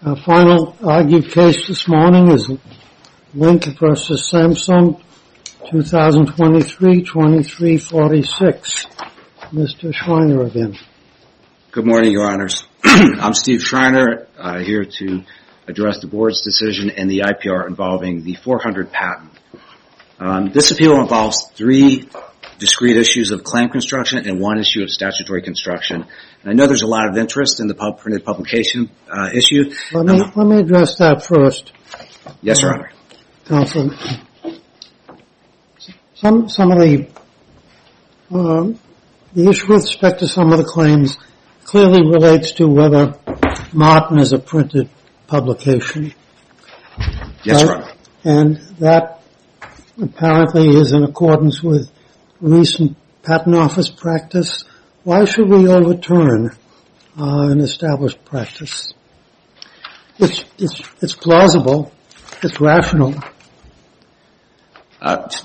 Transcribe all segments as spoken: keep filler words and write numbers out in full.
Our final argued case this morning is Link versus Samsung, twenty twenty-three twenty-three forty-six. Mister Schreiner again. Good morning, Your Honors. I'm Steve Schreiner, uh, here to address the Board's decision and the I P R involving the four hundred patent. Um, this appeal involves three discrete issues of claim construction and one issue of statutory construction. And I know there's a lot of interest in the pub- printed publication uh, issue. Let me, um, let me address that first. Yes, Your Honor. Counsel, some, some of the, um, the issue with respect to some of the claims clearly relates to whether Martin is a printed publication. Yes, right? Your Honor. And that apparently is in accordance with recent Patent Office practice. Why should we overturn uh, an established practice? It's, it's, it's plausible. It's rational. Uh,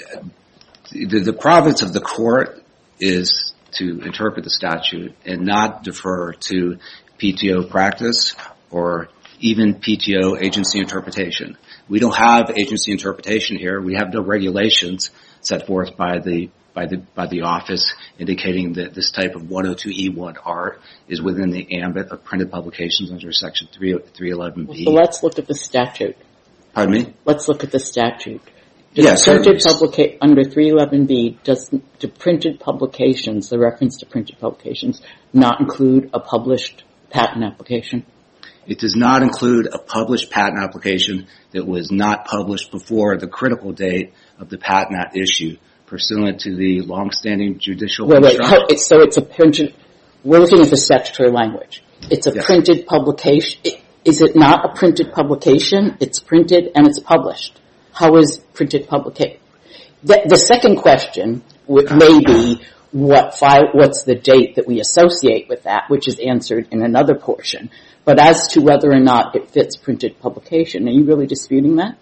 the, the province of the court is to interpret the statute and not defer to P T O practice or even P T O agency interpretation. We don't have agency interpretation here. We have no regulations set forth by the by the by the office indicating that this type of one oh two E one art is within the ambit of printed publications under Section three eleven B. So let's look at the statute. Pardon me? Let's look at the statute. Does Yes, printed publica- under three eleven B, does to printed publications, the reference to printed publications, not include a published patent application? It does not include a published patent application that was not published before the critical date of the patent at issue, pursuant to the longstanding judicial Wait, wait, construction. it's, so it's a printed, we're looking at the statutory language. It's a Yes. printed publication. Is it not a printed publication? It's printed and it's published. How is printed publication? The, the second question w- may be what file, what's the date that we associate with that, which is answered in another portion. But as to whether or not it fits printed publication, are you really disputing that?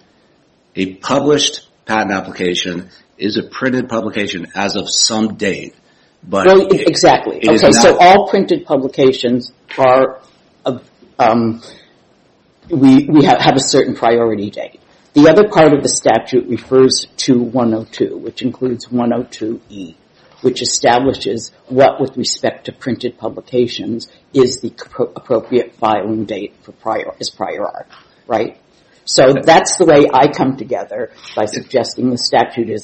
A published patent application is a printed publication as of some date, but Well, it, exactly. it is okay, so not- all printed publications are, uh, um, we we have, have a certain priority date. The other part of the statute refers to one oh two, which includes one oh two E, which establishes what, with respect to printed publications, is the pro- appropriate filing date for prior is prior art, right? So that's the way I come together by suggesting the statute is,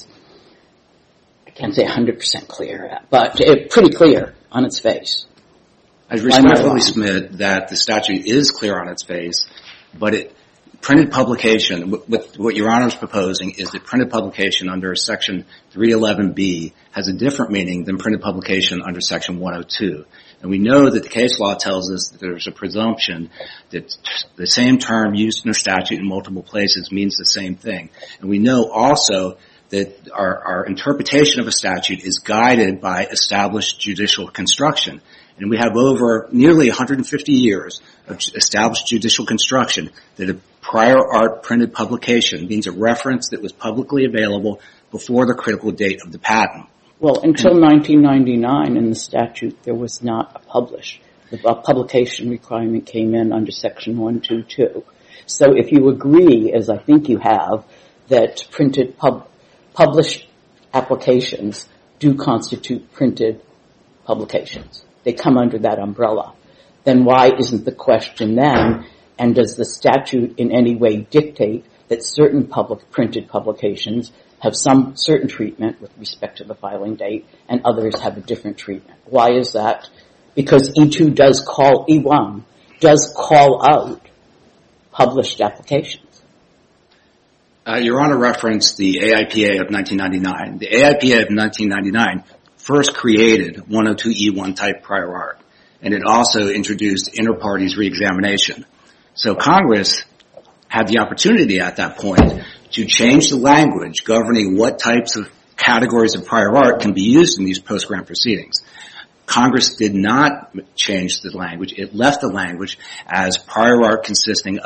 I can't say one hundred percent clear, but it, pretty clear on its face. I respectfully submit that the statute is clear on its face, but it printed publication, what, what Your Honor is proposing is that printed publication under Section three eleven B has a different meaning than printed publication under Section one oh two. And we know that the case law tells us that there's a presumption that the same term used in a statute in multiple places means the same thing. And we know also that our, our interpretation of a statute is guided by established judicial construction. And we have over nearly one hundred fifty years of established judicial construction that a prior art printed publication means a reference that was publicly available before the critical date of the patent. Well, until nineteen ninety-nine in the statute, there was not a publish. The publication requirement came in under Section one twenty-two. So if you agree, as I think you have, that printed pub, published applications do constitute printed publications, they come under that umbrella, then why isn't the question then, and does the statute in any way dictate that certain public printed publications have some certain treatment with respect to the filing date and others have a different treatment? Why is that? Because E two does call, E one does call out published applications. Uh, Your Honor referenced the A I P A of nineteen ninety-nine. The A I P A of nineteen ninety-nine first created one oh two E one type prior art, and it also introduced inter-parties reexamination. So Congress had the opportunity at that point to change the language governing what types of categories of prior art can be used in these post-grant proceedings. Congress did not change the language. It left the language as prior art consisting of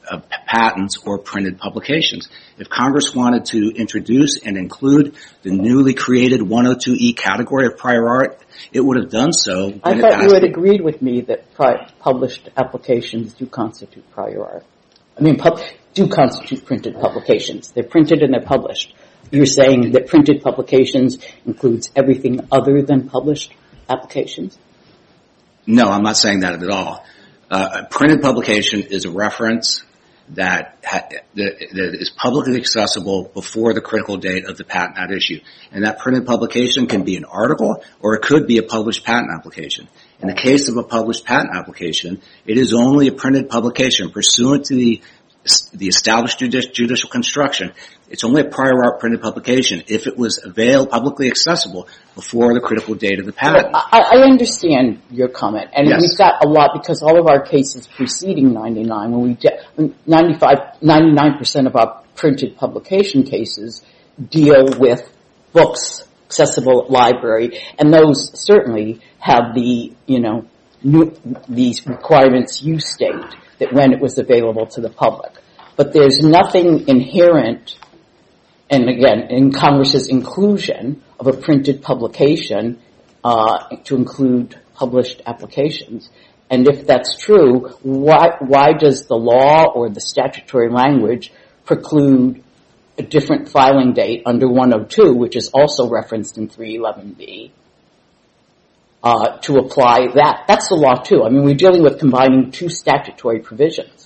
of patents or printed publications. If Congress wanted to introduce and include the newly created one oh two E category of prior art, it would have done so. I thought you had agreed with me that pri- published applications do constitute prior art. I mean, pub- do constitute printed publications. They're printed and they're published. You're saying that printed publications includes everything other than published applications? No, I'm not saying that at all. Uh, a printed publication is a reference that, ha- that that is publicly accessible before the critical date of the patent at issue. And that printed publication can be an article or it could be a published patent application. In the case of a published patent application, it is only a printed publication pursuant to the the established judici- judicial construction. It's only a prior art printed publication if it was available, publicly accessible before the critical date of the patent. I, I understand your comment, and yes. We've got a lot because all of our cases preceding ninety-nine, when we de- ninety-five, ninety-nine percent of our printed publication cases deal with books accessible at library, and those certainly have the, you know, new, these requirements you state that when it was available to the public. But there's nothing inherent, and again, in Congress's inclusion of a printed publication uh, to include published applications. And if that's true, why why does the law or the statutory language preclude a different filing date under one oh two, which is also referenced in three eleven B, uh, to apply that? That's the law too. I mean, we're dealing with combining two statutory provisions.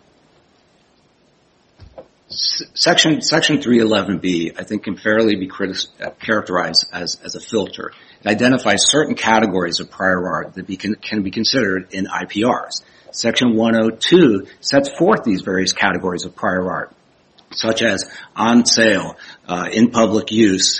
Section Section three eleven B, I think, can fairly be critis- uh, characterized as, as a filter. It identifies certain categories of prior art that be can, can be considered in I P Rs. Section one oh two sets forth these various categories of prior art, such as on sale, uh, in public use.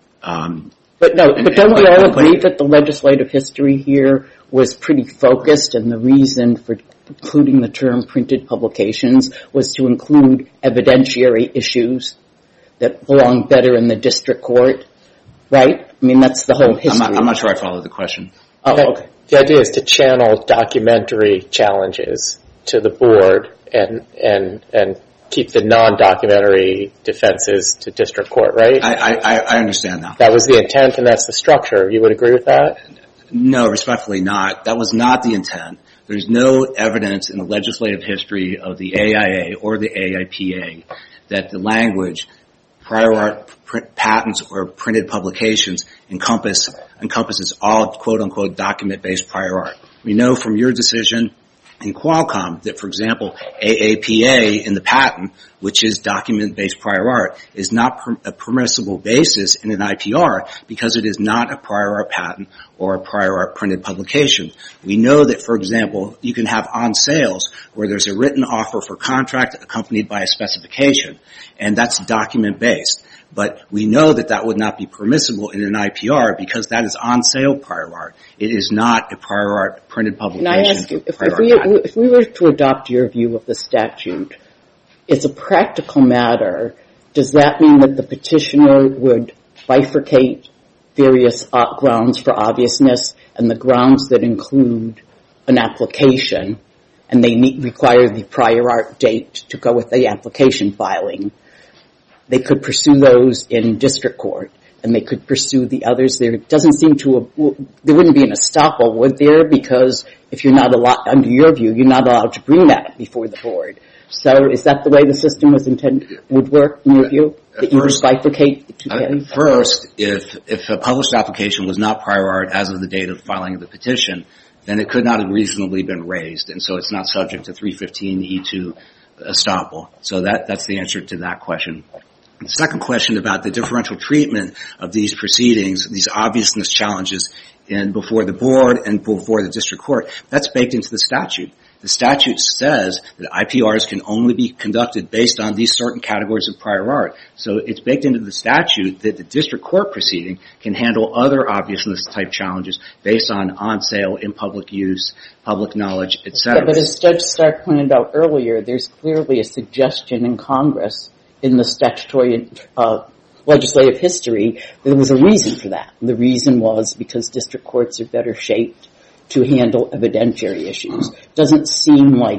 Um, but no, and, but don't and, we all but, agree that the legislative history here was pretty focused, and the reason for including the term printed publications was to include evidentiary issues that belong better in the district court, right? I mean, that's the whole history. I'm not, I'm not sure I followed the question. Oh, okay. The idea is to channel documentary challenges to the board and and and keep the non-documentary defenses to district court, right? I, I, I understand that. That was the intent, and that's the structure. You would agree with that? No, respectfully not. That was not the intent. There's no evidence in the legislative history of the A I A or the A I P A that the language prior art print, patents or printed publications encompass encompasses all quote-unquote document-based prior art. We know from your decision in Qualcomm that, for example, A A P A in the patent, which is document-based prior art, is not per- a permissible basis in an I P R because it is not a prior art patent or a prior art printed publication. We know that, for example, you can have on sales where there's a written offer for contract accompanied by a specification, and that's document-based. But we know that that would not be permissible in an I P R because that is on sale prior art. It is not a prior art printed publication. Can I ask you, if, if, we, if we were to adopt your view of the statute, it's a practical matter, does that mean that the petitioner would bifurcate various uh, grounds for obviousness and the grounds that include an application, and they need, require the prior art date to go with the application filing? They could pursue those in district court, and they could pursue the others. There doesn't seem to, there wouldn't be an estoppel, would there? Because if you're not allowed, under your view, you're not allowed to bring that before the board. So is that the way the system was intended, would work in your view? That you would bifurcate the two categories? First, if, if a published application was not prior art as of the date of filing of the petition, then it could not have reasonably been raised, and so it's not subject to three fifteen E two estoppel. So that, that's the answer to that question. The second question about the differential treatment of these proceedings, these obviousness challenges in before the board and before the district court, that's baked into the statute. The statute says that I P Rs can only be conducted based on these certain categories of prior art. So it's baked into the statute that the district court proceeding can handle other obviousness type challenges based on on sale, in public use, public knowledge, et cetera. Yeah, but as Judge Stark pointed out earlier, there's clearly a suggestion in Congress in the statutory uh, legislative history, there was a reason for that. The reason was because district courts are better shaped to handle evidentiary issues. Doesn't seem like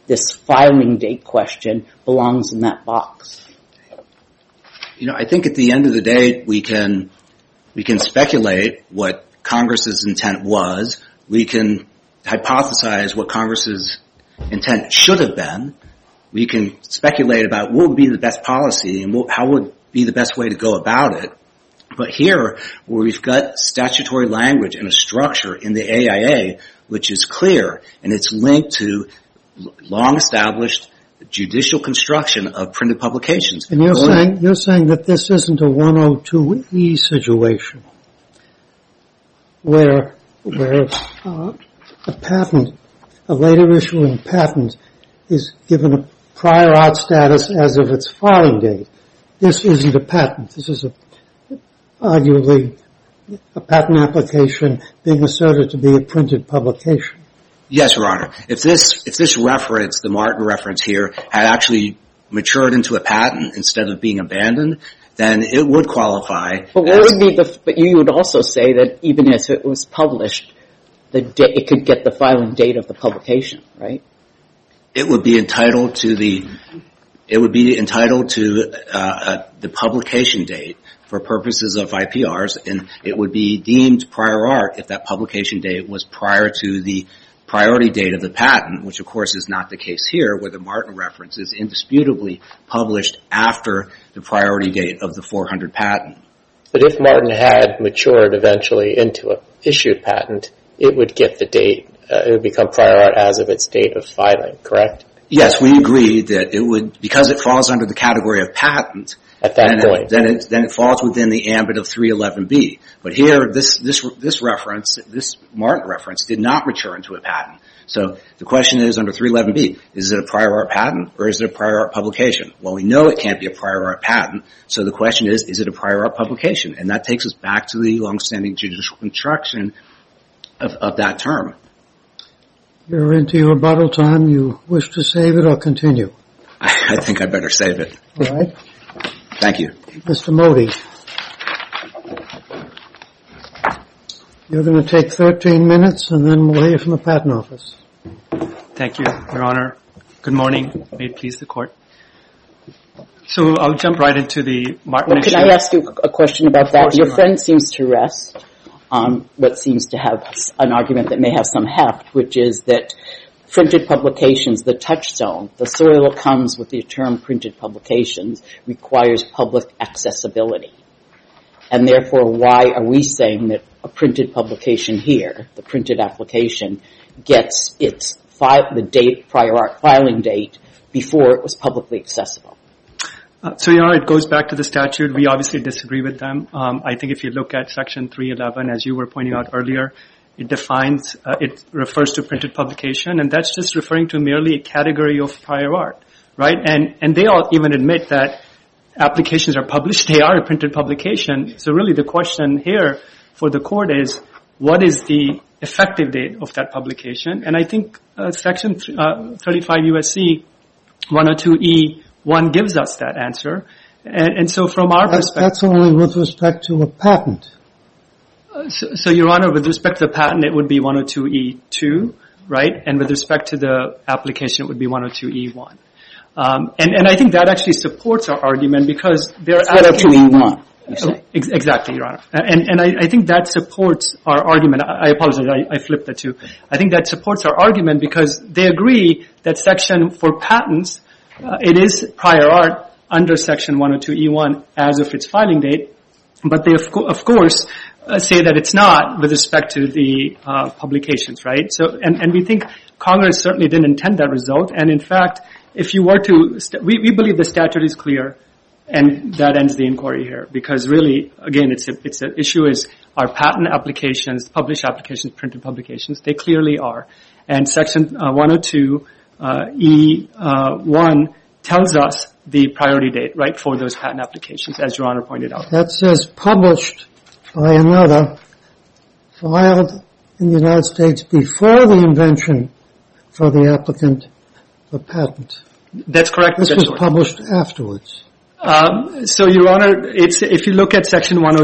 this filing date question belongs in that box? You know, I think at the end of the day, we can we can speculate what Congress's intent was. We can hypothesize what Congress's intent should have been. We can speculate about what would be the best policy and what, how would be the best way to go about it. But here, where we've got statutory language and a structure in the A I A, which is clear, and it's linked to long-established judicial construction of printed publications. And you're saying you're saying that this isn't a one oh two E situation, where where uh, a patent, a later issuing patent, is given a prior art status as of its filing date. This isn't a patent. This is a arguably a patent application being asserted to be a printed publication. Yes, Your Honor. If this, if this reference, the Martin reference here, had actually matured into a patent instead of being abandoned, then it would qualify. But what would be the, but you would also say that even if it was published, the da- it could get the filing date of the publication, right? It would be entitled to the, it would be entitled to, uh, uh the publication date for purposes of I P Rs, and it would be deemed prior art if that publication date was prior to the priority date of the patent, which of course is not the case here, where the Martin reference is indisputably published after the priority date of the four hundred patent. But if Martin had matured eventually into an issued patent, it would get the date, uh, it would become prior art as of its date of filing, correct? Yes, we agree that it would, because it falls under the category of patent, at that then point. It, then, it, then it falls within the ambit of three eleven B. But here, this, this, this reference, this Martin reference did not mature into a patent. So the question is, under three eleven B, is it a prior art patent or is it a prior art publication? Well, we know it can't be a prior art patent, so the question is, is it a prior art publication? And that takes us back to the longstanding judicial construction of, of that term. You're into your rebuttal time. You wish to save it or continue? I think I better save it. All right. Thank you. Mister Modi, you're going to take thirteen minutes and then we'll hear from the Patent Office. Thank you, Your Honor. Good morning. May it please the Court. So I'll jump right into the Martin well, issue. Can I ask you a question about that? Course, Your Your friend Honor. seems to rest on what seems to have an argument that may have some heft, which is that printed publications, the touchstone, the soil that comes with the term printed publications, requires public accessibility. And therefore, why are we saying that a printed publication here, the printed application, gets its file, the date, prior art filing date before it was publicly accessible? Uh, so, Your Honor, it goes back to the statute. We obviously disagree with them. Um, I think if you look at Section three eleven, as you were pointing out earlier, it defines, uh, it refers to printed publication, and that's just referring to merely a category of prior art, right? And, and they all even admit that applications are published, they are a printed publication. So really the question here for the Court is, what is the effective date of that publication? And I think uh, Section th- uh, thirty-five U S C one oh two E one gives us that answer. And, and so from our That's, perspective... that's only with respect to a patent. So, so, Your Honor, with respect to the patent, it would be one oh two E two, right? And with respect to the application, it would be one oh two E one. Um, and, and I think that actually supports our argument because they're one oh two E one, you say. Ex- exactly, Your Honor. And, and I, I think that supports our argument. I, I apologize, I, I flipped that too. I think that supports our argument because they agree that section for patents, uh, it is prior art under section one oh two E one as of its filing date, but they, of, co- of course, Uh, say that it's not with respect to the uh, publications, right? So, and, and we think Congress certainly didn't intend that result. And in fact, if you were to, st- we, we believe the statute is clear, and that ends the inquiry here. Because really, again, it's a, it's an issue is are patent applications, published applications, printed publications? They clearly are. And Section uh, one oh two uh, E one tells us the priority date, right, for those patent applications, as Your Honor pointed out. That says published by another, filed in the United States before the invention for the applicant for patent. That's correct. This That's was published afterwards. Um, so, Your Honor, it's, if you look at Section one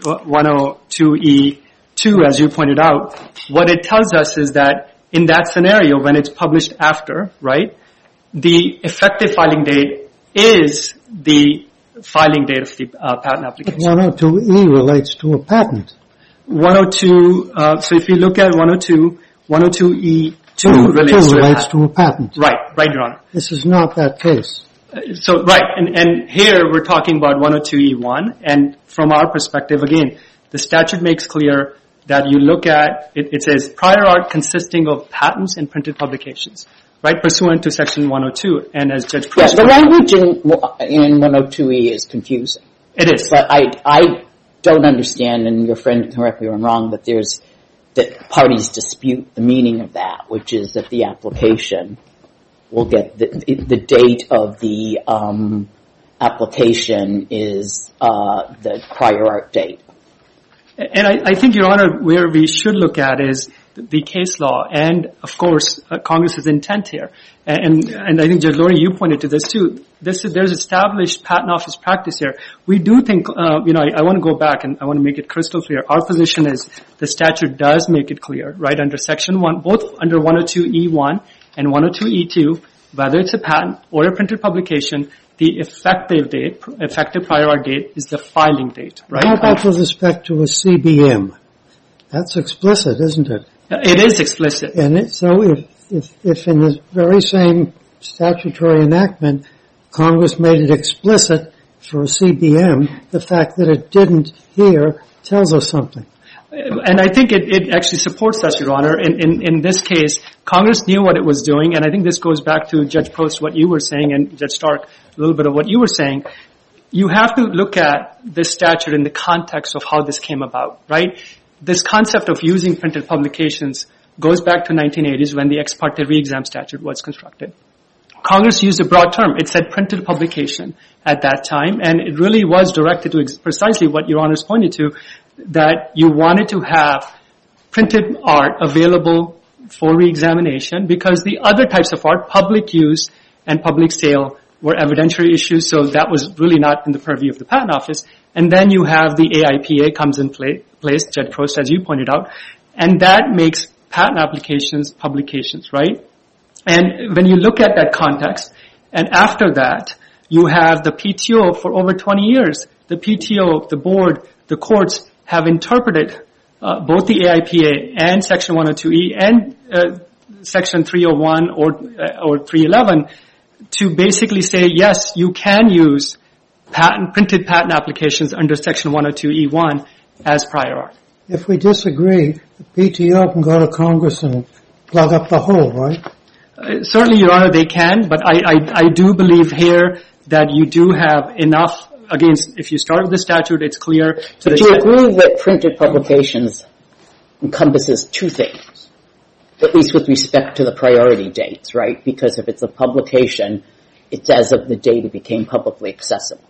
oh two E two, as you pointed out, what it tells us is that in that scenario, when it's published after, right, the effective filing date is the filing date of the uh, patent application. one oh two E relates to a patent. one oh two, uh, so if you look at one oh two, one oh two E two relates, two to, relates a to a patent. Right, right, Your Honor. This is not that case. Uh, so, right, and, and here we're talking about one oh two E one, and from our perspective, again, the statute makes clear that you look at, it, it says prior art consisting of patents and printed publications, right, pursuant to section one oh two, and as Judge Prost... Yeah, the language in, in one oh two E is confusing. It is. But I, I don't understand, and your friend can correct me if I'm wrong, that there's, that parties dispute the meaning of that, which is that the application will get, the, the date of the um, application is uh, the prior art date. And I, I think, Your Honor, where we should look at is the case law and, of course, uh, Congress's intent here. And, and I think, Judge Lori, you pointed to this, too. This is, there's established patent office practice here. We do think, uh, you know, I, I want to go back and I want to make it crystal clear. Our position is the statute does make it clear, right, under Section one, both under one oh two E one and one oh two E two, whether it's a patent or a printed publication, the effective date, effective prior art date, is the filing date, right? How about with respect to a C B M? That's explicit, isn't it? It is explicit. And it, so if, if, if in the very same statutory enactment, Congress made it explicit for a C B M, the fact that it didn't here tells us something. And I think it, it actually supports that, Your Honor. In, in, in this case, Congress knew what it was doing, and I think this goes back to Judge Prost, what you were saying, and Judge Stark, a little bit of what you were saying. You have to look at this statute in the context of how this came about, right? This concept of using printed publications goes back to nineteen eighties when the ex parte re-exam statute was constructed. Congress used a broad term. It said printed publication at that time, and it really was directed to ex- precisely what Your Honor's pointed to, that you wanted to have printed art available for re-examination because the other types of art, public use and public sale, were evidentiary issues, so that was really not in the purview of the Patent Office. And then you have the A I P A comes in play, place, Judge Prost, as you pointed out, and that makes patent applications publications, right? And when you look at that context, and after that, you have the P T O for over twenty years. The P T O, the board, the courts have interpreted uh, both the A I P A and Section one oh two E and uh, Section three oh one or uh, or three eleven to basically say, yes, you can use patent, printed patent applications under Section one oh two E one as prior art. If we disagree, the P T O can go to Congress and plug up the hole, right? Uh, certainly, Your Honor, they can, but I, I, I do believe here that you do have enough. Again, if you start with the statute, it's clear. So do you agree that printed publications encompasses two things, at least with respect to the priority dates, right? Because if it's a publication, it's as of the date it became publicly accessible.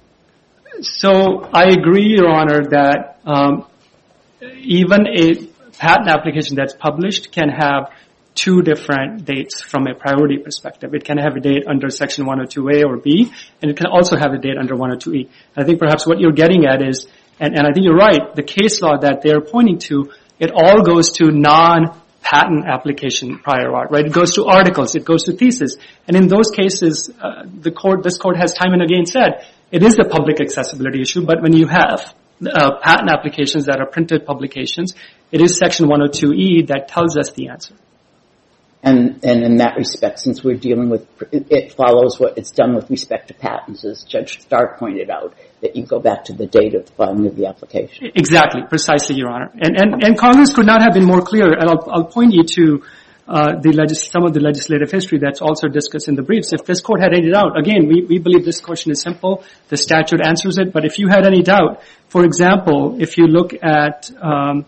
So I agree, Your Honor, that um, even a patent application that's published can have two different dates from a priority perspective. It can have a date under Section one oh two A or B, and it can also have a date under one oh two E. I think perhaps what you're getting at is, and, and I think you're right, the case law that they're pointing to, it all goes to non-patent application prior art, right? It goes to articles, it goes to thesis. And in those cases, uh, the court, this court has time and again said, it is a public accessibility issue, but when you have uh, patent applications that are printed publications, it is Section one oh two E that tells us the answer. And, and in that respect, since we're dealing with, it follows what it's done with respect to patents, as Judge Stark pointed out, that you go back to the date of the filing of the application. Exactly, precisely, Your Honor. And, and, and Congress could not have been more clear, and I'll, I'll point you to uh, the legis- some of the legislative history that's also discussed in the briefs. If this court had any doubt, again, we, we believe this question is simple. The statute answers it, but if you had any doubt, for example, if you look at um,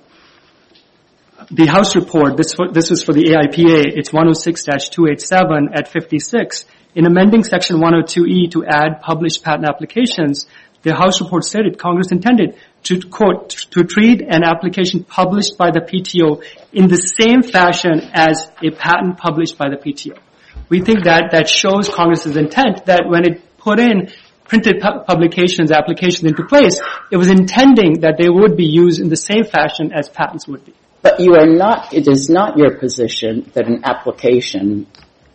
the House report, this this was for the A I P A, it's one oh six dash two eighty-seven at fifty-six. In amending Section one oh two E to add published patent applications, the House report stated Congress intended to, quote, to treat an application published by the P T O in the same fashion as a patent published by the P T O. We think that that shows Congress's intent that when it put in printed pu- publications, applications into place, it was intending that they would be used in the same fashion as patents would be. But you are not, it is not your position that an application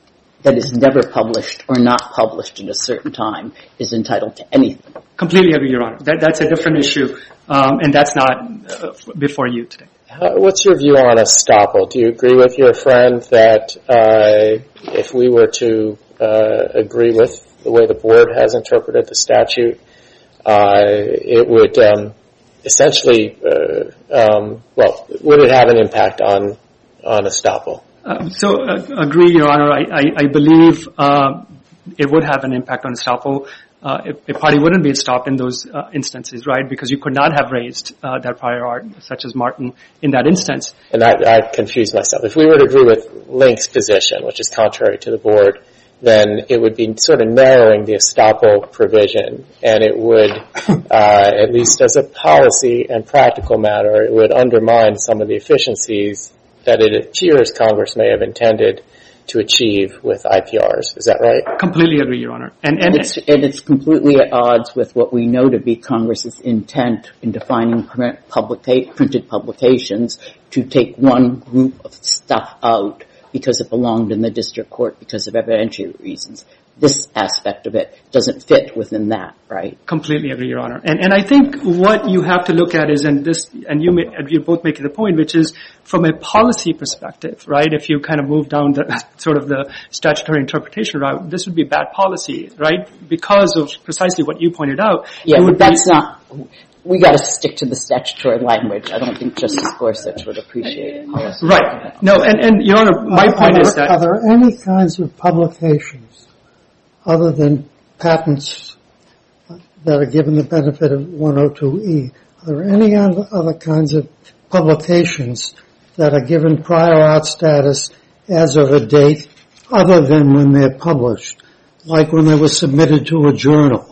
that is never published or not published at a certain time is entitled to anything. Completely agree, Your Honor. That, that's a different issue, um, and that's not uh, before you today. How, what's your view on estoppel? Do you agree with your friend that uh, if we were to uh, agree with the way the board has interpreted the statute, uh, it would um, essentially, uh, um, well, would it have an impact on on estoppel? Uh, so, uh, agree, Your Honor. I, I, I believe uh, it would have an impact on estoppel. Uh, a, a party wouldn't be stopped in those uh, instances, right? Because you could not have raised uh, that prior art, such as Martin, in that instance. And I, I confused myself. If we were to agree with Link's position, which is contrary to the board, then it would be sort of narrowing the estoppel provision, and it would, uh, at least as a policy and practical matter, it would undermine some of the efficiencies that it appears Congress may have intended to achieve with I P Rs. Is that right? Completely agree, Your Honor. And, and, and, it's, and it's completely at odds with what we know to be Congress's intent in defining print publica- printed publications to take one group of stuff out because it belonged in the district court because of evidentiary reasons. This aspect of it doesn't fit within that, right? Completely agree, Your Honor. And, and I think what you have to look at is, and this, and you may, you're both making the point, which is from a policy perspective, right? If you kind of move down the sort of the statutory interpretation route, this would be bad policy, right? Because of precisely what you pointed out. Yeah, but that's be, not. We got to stick to the statutory language. I don't think Justice Gorsuch would appreciate it. Right. No, and, and Your Honor, my are, point are is there, that are there any kinds of publications other than patents that are given the benefit of one oh two E, are there any other kinds of publications that are given prior art status as of a date other than when they're published, like when they were submitted to a journal?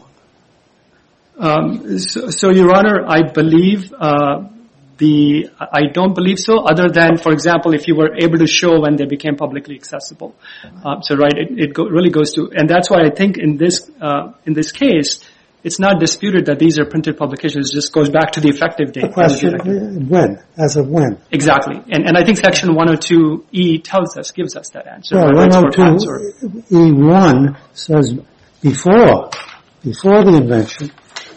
Um, so, so, Your Honor, I believe uh, the I don't believe so. Other than, for example, if you were able to show when they became publicly accessible. Uh, so, right, it, it go, really goes to, and that's why I think in this uh, in this case, it's not disputed that these are printed publications. It just goes back to the effective date. The question, when? As of when? Exactly, and and I think Section one oh two E tells us, gives us that answer. Well, one oh two E one says before, before the invention.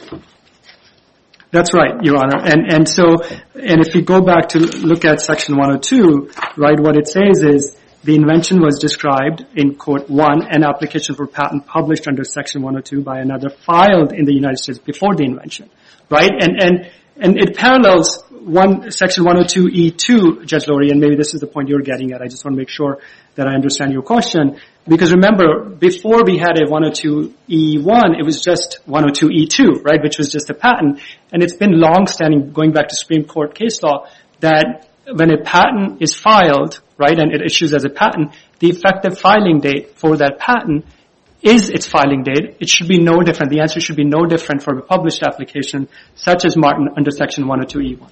That's right, Your Honor. And, and so, and if you go back to look at Section one oh two, right, what it says is the invention was described in quote one, an application for patent published under Section one oh two by another filed in the United States before the invention, right? And, and, and it parallels one, Section one oh two E two, Judge Lurie, and maybe this is the point you're getting at. I just want to make sure that I understand your question. Because remember, before we had a one oh two E one, it was just one oh two E two, right, which was just a patent. And it's been long-standing, going back to Supreme Court case law, that when a patent is filed, right, and it issues as a patent, the effective filing date for that patent is its filing date. It should be no different. The answer should be no different for a published application, such as Martin under Section one oh two E one.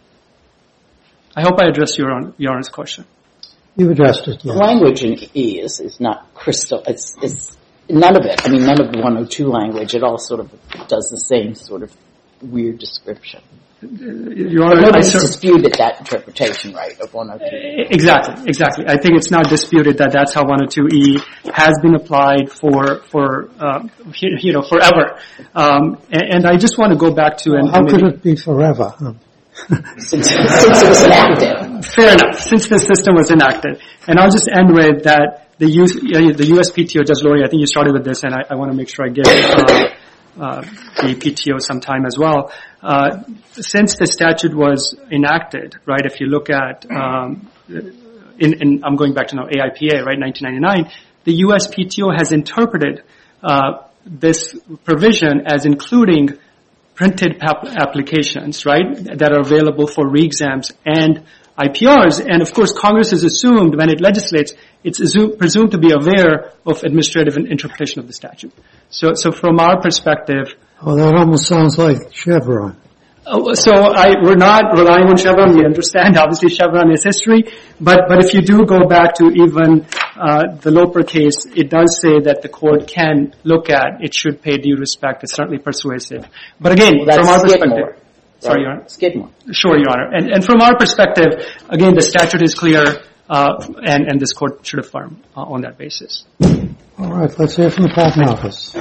I hope I addressed your, own, your Honor's question. You addressed it, yes. The language in E is, is not crystal. It's, it's none of it. I mean, none of the one oh two language. It all sort of does the same sort of weird description. Your Honor, nobody's disputed that interpretation, right, of one oh two. Exactly, exactly. I think it's not disputed that that's how one oh two E has been applied for, for uh, you know, forever. Um, and, and I just want to go back to... Well, and, how and could maybe, it be forever? Huh? since, since it was enacted. Fair enough, since the system was enacted. And I'll just end with that the, U, uh, the U S P T O, Judge Lurie, I think you started with this, and I, I want to make sure I give uh, uh, the P T O some time as well. Uh, since the statute was enacted, right, if you look at, um, in, in, I'm going back to now A I P A, right, nineteen ninety-nine, the U S P T O has interpreted uh, this provision as including printed applications, right, that are available for re-exams and I P Rs. And, of course, Congress has assumed when it legislates, it's assumed, presumed to be aware of administrative interpretation of the statute. So, so from our perspective... Oh, that almost sounds like Chevron. Uh, so I, we're not relying on Chevron. We understand, obviously, Chevron is history. But, but if you do go back to even uh, the Loper case, it does say that the court can look at, it should pay due respect. It's certainly persuasive. But again, well, from our Skidmore. perspective... Sorry, Your Honor. Skidmore. Sure, Your Honor. And, and from our perspective, again, the statute is clear. uh, and, and this court should affirm uh, on that basis. All right, let's hear from the Patent Office.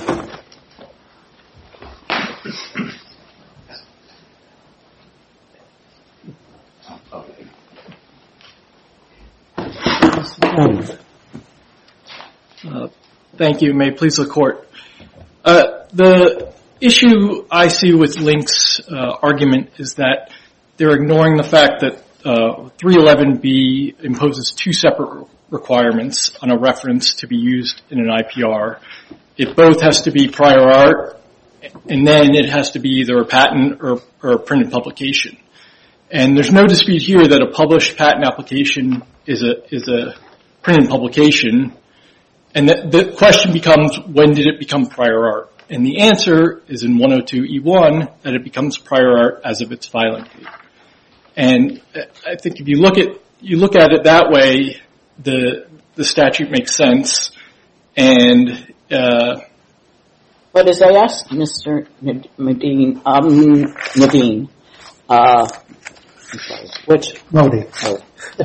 Uh, thank you. May it please the Court. Uh, the issue I see with Link's uh, argument is that they're ignoring the fact that uh, three eleven B imposes two separate requirements on a reference to be used in an I P R. It both has to be prior art, and then it has to be either a patent or, or a printed publication. And there's no dispute here that a published patent application is a is a printed publication. And the, the question becomes, when did it become prior art? And the answer is in one oh two E one that it becomes prior art as of its filing date. And I think if you look at you look at it that way, the the statute makes sense. And uh, but as I asked Mister Medine, um, Medine, uh, I'm sorry, which Modi. Oh,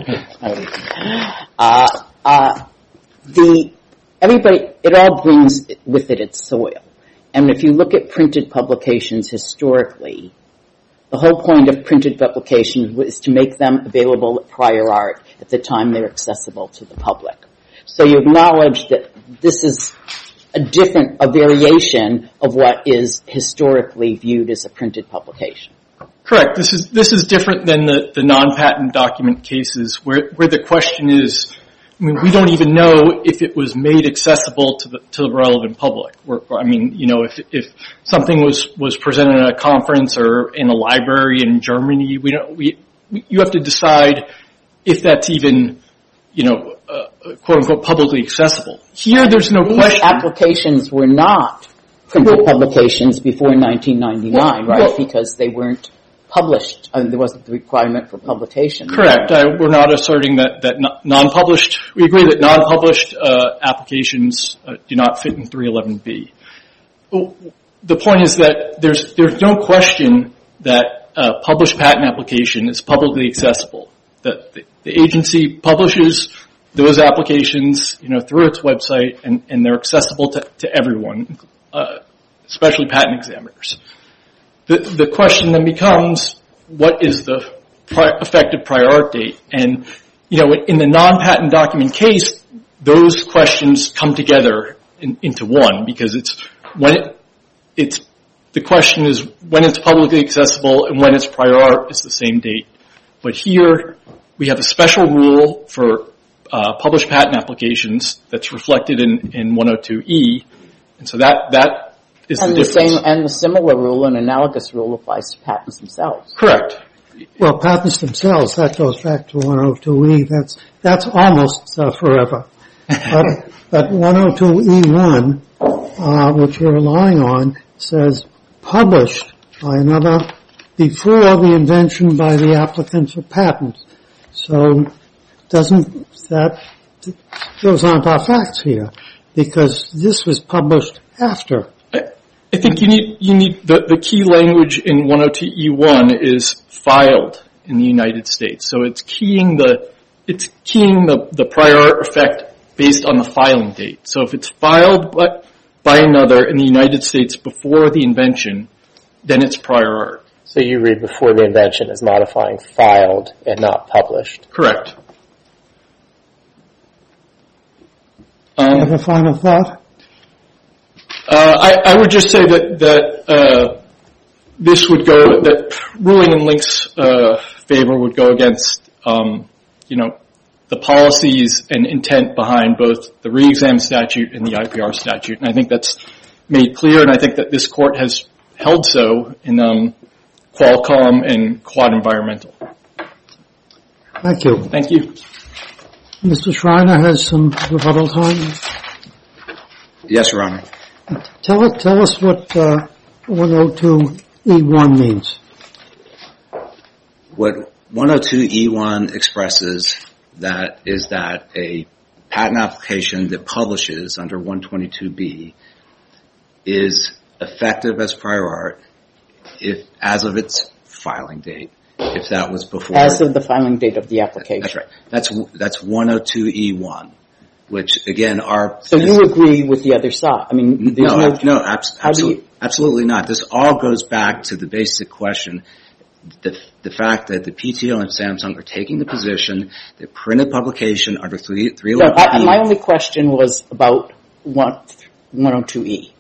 uh, uh, the everybody, it all brings with it its soil. And if you look at printed publications historically, the whole point of printed publications was to make them available at prior art at the time they're accessible to the public. So you acknowledge that this is a different, a variation of what is historically viewed as a printed publication. Correct. This is this is different than the, the non-patent document cases where where the question is, I mean, we don't even know if it was made accessible to the to the relevant public. Or, or, I mean, you know, if if something was, was presented at a conference or in a library in Germany, we don't we, we you have to decide if that's even, you know, uh, quote unquote publicly accessible. Here, there's no These question. Applications were not printed well, publications before nineteen ninety-nine, well, right? Well, because they weren't published. I mean, there wasn't the requirement for publication. Correct. I, we're not asserting that, that non-published, we agree that non-published uh, applications uh, do not fit in three eleven B. The point is that there's there's no question that a published patent application is publicly accessible. The, the, the agency publishes those applications, you know, through its website, and, and they're accessible to, to everyone, uh, especially patent examiners. The, the question then becomes, what is the pri- effective prior art date? And, you know, in the non-patent document case, those questions come together in, into one, because it's when it, it's, the question is when it's publicly accessible and when it's prior art is the same date. But here, we have a special rule for uh, published patent applications that's reflected in, in one oh two E, and so that, that is and the, the difference. same, and the similar rule, an analogous rule, applies to patents themselves. Correct. Well, patents themselves, that goes back to one oh two E. That's that's almost uh, forever. But, but one oh two E one, uh, which you're relying on, says published by another before the invention by the applicant for patent. So doesn't that, those aren't our facts here, because this was published after. I think you need, you need, the, the key language in one oh two E one is filed in the United States. So it's keying the, it's keying the, the prior art effect based on the filing date. So if it's filed by, by another in the United States before the invention, then it's prior art. So you read before the invention as modifying filed and not published. Correct. Um, Um, have a final thought? Uh, I, I would just say that that uh, this would go, that ruling in Link's uh, favor would go against, um, you know, the policies and intent behind both the re-exam statute and the I P R statute, and I think that's made clear, and I think that this court has held so in um, Qualcomm and Quad Environmental. Thank you. Thank you. Mister Schreiner has some rebuttal time. Yes, Your Honor. Tell us, tell us what uh, one oh two E one means. What one oh two E one expresses that is that a patent application that publishes under one twenty-two B is effective as prior art if, as of its filing date, if that was before. As of the filing date of the application. That's right. That's that's one oh two E one, which again are. So you agree with the other side? I mean, no, no, no, abs- absolutely, you, absolutely not. This all goes back to the basic question. The, the fact that the P T O and Samsung are taking the position that printed publication under three eleven E. No, my only question was about one oh two E.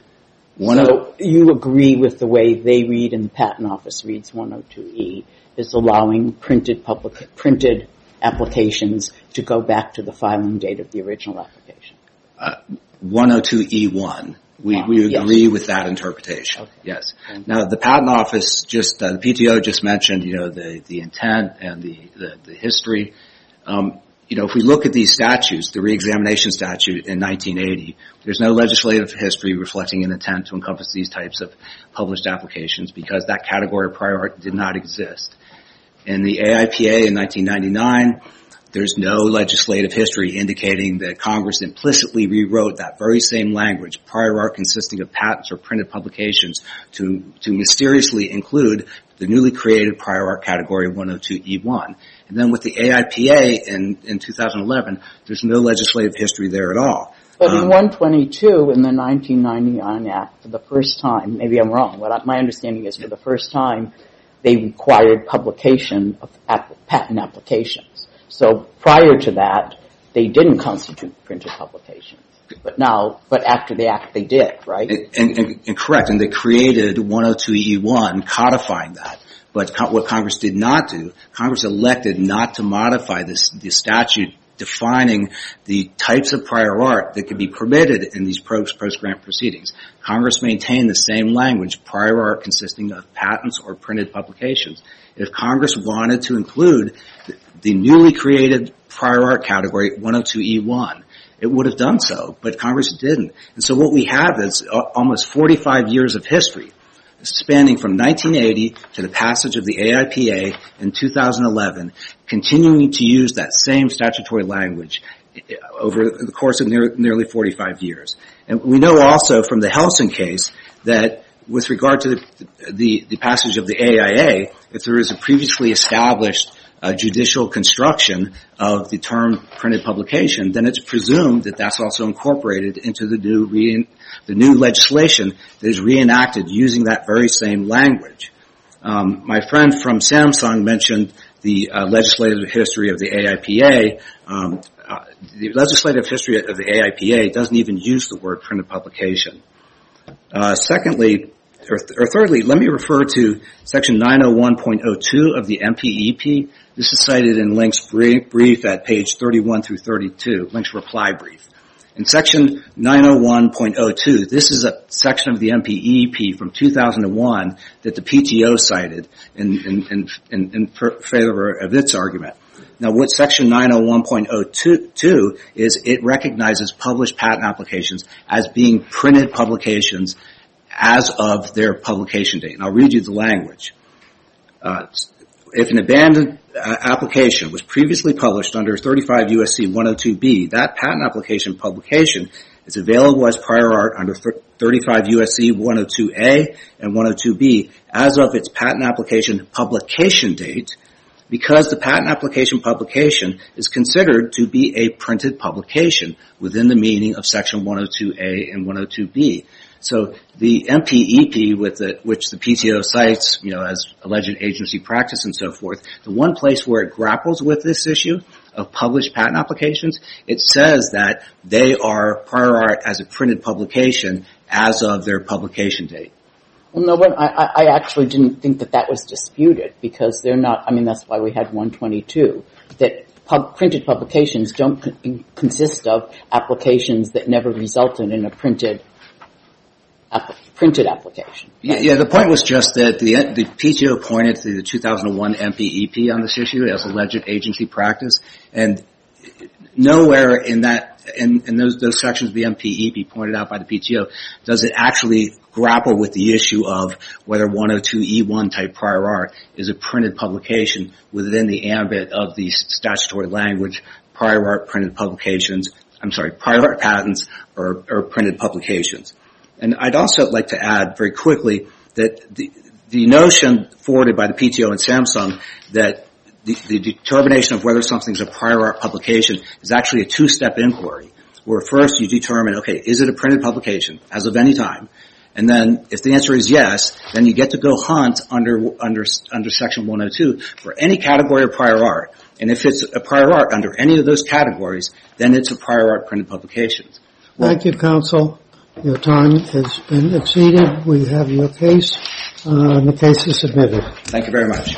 So you agree with the way they read and the Patent Office reads one oh two E is allowing printed public printed applications to go back to the filing date of the original application. Uh, one oh two E one. We, Ah, we agree yes. with that interpretation. Okay. Yes. Now, the Patent Office just, uh, the P T O just mentioned, you know, the, the intent and the, the, the history. Um, you know, if we look at these statutes, the reexamination statute in nineteen eighty, there's no legislative history reflecting an intent to encompass these types of published applications because that category of prior art did not exist. In the A I P A in nineteen ninety-nine, there's no legislative history indicating that Congress implicitly rewrote that very same language, prior art consisting of patents or printed publications, to, to mysteriously include the newly created prior art category one oh two E one. And then with the A I P A in, in two thousand eleven, there's no legislative history there at all. But um, in one twenty-two, in the nineteen ninety-nine Act, for the first time, maybe I'm wrong, but my understanding is for the first time, they required publication of app- patent applications. So prior to that, they didn't constitute printed publications. But now, but after the act, they did, right? And, and, and correct, and they created one oh two E one codifying that. But co- what Congress did not do, Congress elected not to modify this, the statute defining the types of prior art that could be permitted in these post, post-grant proceedings. Congress maintained the same language, prior art consisting of patents or printed publications. If Congress wanted to include the, the newly created prior art category one oh two E one, it would have done so, but Congress didn't. And so what we have is uh, almost forty-five years of history spanning from nineteen eighty to the passage of the A I P A in two thousand eleven, continuing to use that same statutory language over the course of near, nearly forty-five years. And we know also from the Helsin case that with regard to the, the, the passage of the A I A, if there is a previously established uh, judicial construction of the term printed publication, then it's presumed that that's also incorporated into the new re- the new legislation that is reenacted using that very same language. Um, my friend from Samsung mentioned the uh, legislative history of the A I P A. Um, uh, the legislative history of the A I P A doesn't even use the word printed publication. Uh, secondly, or, th- or thirdly, let me refer to Section nine oh one point oh two of the M P E P. This is cited in Link's brief, brief at page thirty-one through thirty-two, Link's reply brief. In Section nine oh one point oh two, this is a section of the M P E P from two thousand one that the P T O cited in, in, in, in favor of its argument. Now, what Section nine oh one point oh two is, it recognizes published patent applications as being printed publications as of their publication date. And I'll read you the language. Uh, if an abandoned uh, application was previously published under thirty-five U S C one oh two B, that patent application publication is available as prior art under thirty-five U S C one oh two A and one oh two B as of its patent application publication date, because the patent application publication is considered to be a printed publication within the meaning of Section one oh two A and one oh two B. So the M P E P, with the, which the P T O cites, you know, as alleged agency practice and so forth, the one place where it grapples with this issue of published patent applications, it says that they are prior art as a printed publication as of their publication date. Well, no, but I, I actually didn't think that that was disputed because they're not, I mean, that's why we had one twenty-two, that pub, printed publications don't con- consist of applications that never resulted in a printed app, printed application. Right? Yeah, yeah, the point was just that the, the P T O pointed to the two thousand one M P E P on this issue as alleged agency practice, and nowhere in that, in, in those, those sections of the M P E P pointed out by the P T O does it actually grapple with the issue of whether one oh two E one type prior art is a printed publication within the ambit of the statutory language, prior art printed publications, I'm sorry, prior art patents or, or printed publications. And I'd also like to add very quickly that the, the notion forwarded by the P T O and Samsung that the, the determination of whether something's a prior art publication is actually a two-step inquiry, where first you determine, okay, is it a printed publication as of any time? And then if the answer is yes, then you get to go hunt under under under Section one oh two for any category of prior art. And if it's a prior art under any of those categories, then it's a prior art printed publication. Well, thank you, counsel. Your time has been exceeded. We have your case, uh, and the case is submitted. Thank you very much.